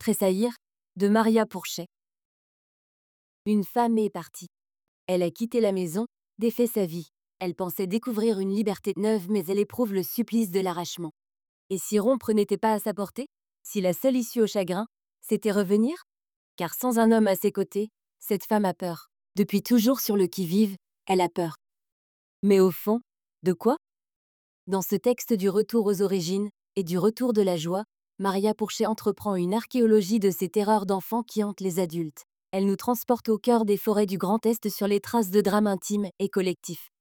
Tressaillir de Maria Pourchet. Une femme est partie. Elle a quitté la maison, défait sa vie. Elle pensait découvrir une liberté neuve, mais elle éprouve le supplice de l'arrachement. Et si rompre n'était pas à sa portée? Si la seule issue au chagrin, c'était revenir? Car sans un homme à ses côtés, cette femme a peur. Depuis toujours sur le qui-vive, elle a peur. Mais au fond, de quoi? Dans ce texte du retour aux origines et du retour de la joie, Maria Pourchet entreprend une archéologie de ces terreurs d'enfants qui hantent les adultes. Elle nous transporte au cœur des forêts du Grand Est sur les traces de drames intimes et collectifs.